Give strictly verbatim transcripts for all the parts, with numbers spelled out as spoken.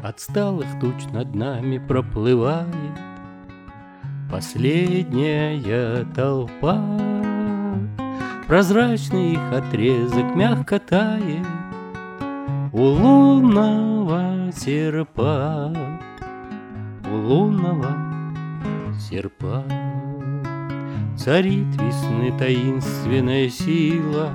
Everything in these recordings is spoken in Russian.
Отсталых туч над нами проплывает последняя толпа. Прозрачный их отрезок мягко тает у лунного серпа, у лунного серпа. Царит весны таинственная сила,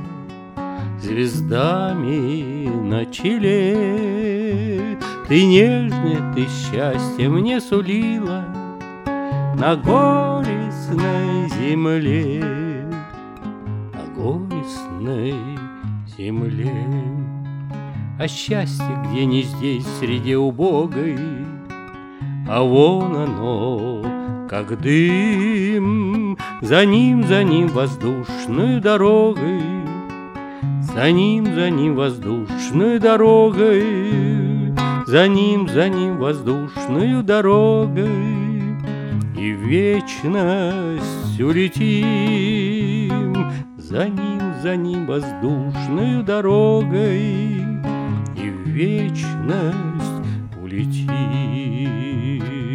звездами на челе. Ты нежное, ты счастье мне сулила на горестной земле, на горестной земле. А счастье где не здесь, среди убогой, а вон оно, как дым. За ним, за ним воздушной дорогой, за ним, за ним воздушной дорогой, за ним, за ним воздушной дорогой, и в вечность улетим. За ним, за ним воздушной дорогой, и в вечность улетим.